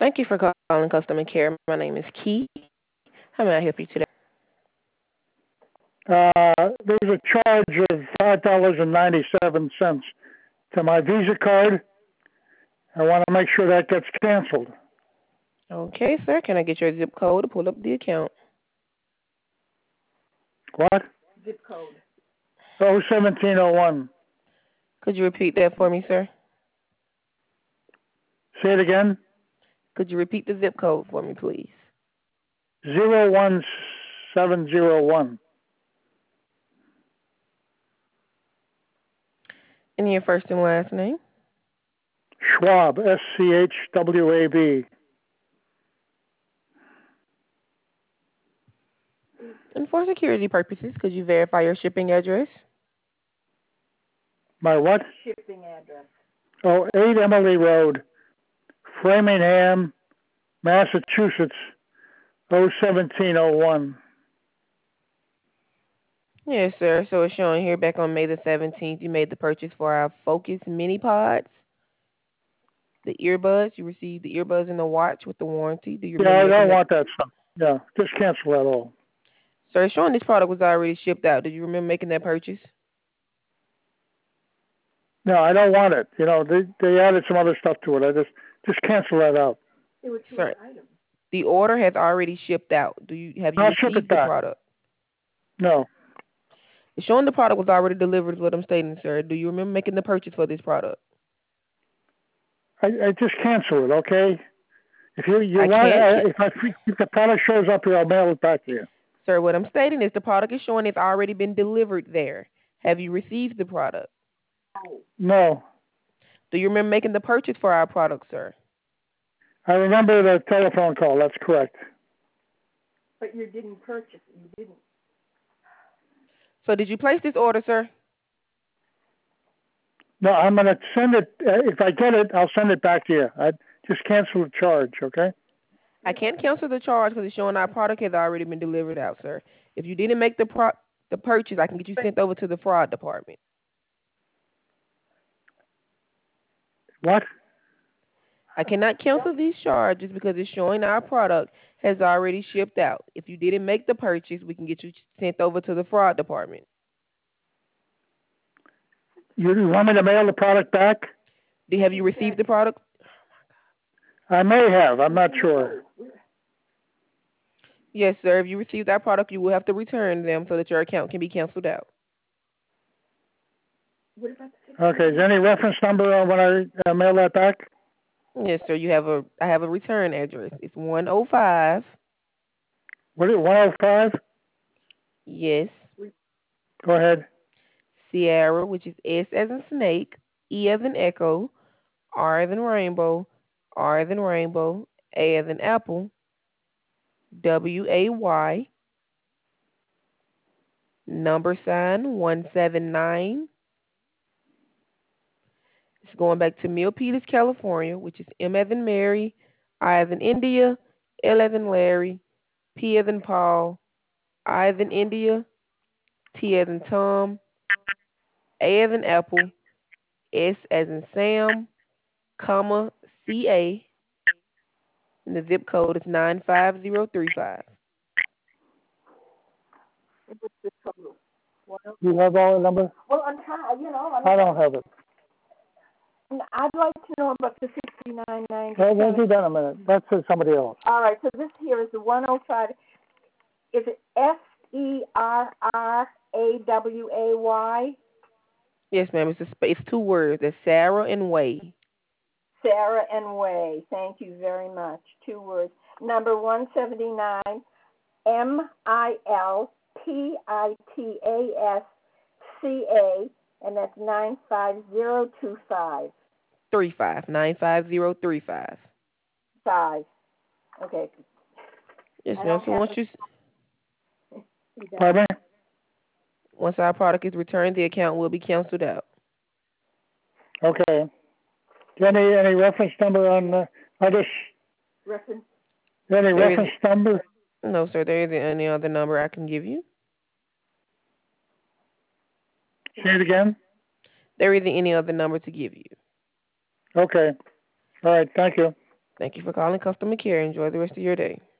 Thank you for calling customer care. My name is Key. How may I help you today? There's a charge of $5.97 to my Visa card. I want to make sure that gets canceled. Okay, sir. Can I get your zip code to pull up the account? What? Zip code. 01701. Could you repeat that for me, sir? Say it again. Could you repeat the zip code for me, please? 01701. And your first and last name? Schwab, SCHWAB. And for security purposes, could you verify your shipping address? My what? Shipping address. 8 Emily Road, Framingham, Massachusetts, 01701. Yes, sir. So it's showing here back on May the 17th, you made the purchase for our Focus Mini Pods, the earbuds. You received the earbuds and the watch with the warranty. Do you Yeah, I remember don't want that stuff. Yeah, just cancel that all. Sir, it's showing this product was already shipped out. Did you remember making that purchase? No, I don't want it. You know, they added some other stuff to it. I just cancel that out. It was two Sir, items. the order has already shipped out. Have you I'll ship received it the back. product? No. It's showing the product was already delivered is what I'm stating, sir. Do you remember making the purchase for this product? I just cancel it, okay? If you I want, can't if the product shows up here, I'll mail it back to you. Sir, what I'm stating is the product is showing it's already been delivered there. Have you received the product? No. Do you remember making the purchase for our product, sir? I remember the telephone call. That's correct. But you didn't purchase it. You didn't. So did you place this order, sir? No, I'm going to send it. If I get it, I'll send it back to you. I just cancel the charge, okay? I can't cancel the charge because it's showing our product has already been delivered out, sir. If you didn't make the purchase, I can get you sent over to the fraud department. What? I cannot cancel these charges because it's showing our product has already shipped out. If you didn't make the purchase, we can get you sent over to the fraud department. You want me to mail the product back? Have you received the product? I may have. I'm not sure. Yes, sir. If you receive that product, you will have to return them so that your account can be canceled out. Okay. Is there any reference number on when I mail that back? Yes, sir. I have a return address. It's 105. What is it, 105? Yes. Go ahead. Sierra, which is S as in snake, E as in echo, R as in rainbow, R as in rainbow, A as in apple, WAY, number sign 179. It's going back to Milpitas, California, which is M as in Mary, I as in India, L as in Larry, P as in Paul, I as in India, T as in Tom, A as in Apple, S as in Sam, comma, CA, and the zip code is 95035. You have all the numbers? Well, I'm trying. I don't have it. I'd like to know about the 69.97. Well, we'll do that in a minute. That's somebody else. All right. So this here is the 105. Is it SERRAWAY? Yes, ma'am. It's two words. It's Sarah and Way. Sarah and Way. Thank you very much. Two words. Number 179, MILPITASCA, and that's 95025. 95035. 5. Okay. Yes, ma'am. So Pardon me? Once our product is returned, the account will be canceled out. Okay. Any reference number on reference? Any reference number? No, sir. There isn't any other number I can give you. Say it again. There isn't any other number to give you. Okay. All right. Thank you. Thank you for calling customer care. Enjoy the rest of your day.